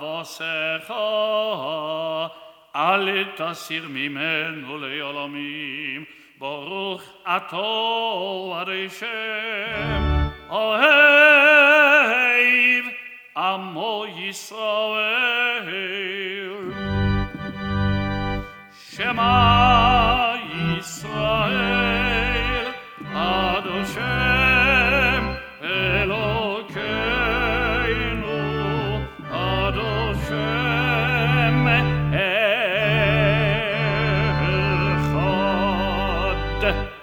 אבוסך, אל תסיר ממנו לעולמים, ברוך אתה הרי שם אוהב עמו ישראל. שמע ישראל, עד השם אלוקינו, עד השם אחד.